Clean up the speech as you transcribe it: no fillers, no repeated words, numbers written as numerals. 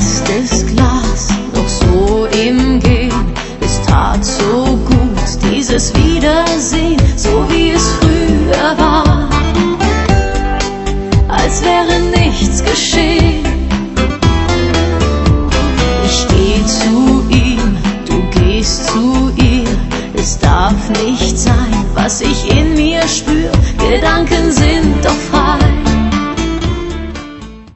ist Glas noch so im Gehen. Es tat so gut, dieses Wiedersehen, so wie es früher war, als wäre nichts geschehen. Ich steh zu ihm, du gehst zu ihr. Es darf nicht sein, was ich in mir spür. Gedanken sind doch frei.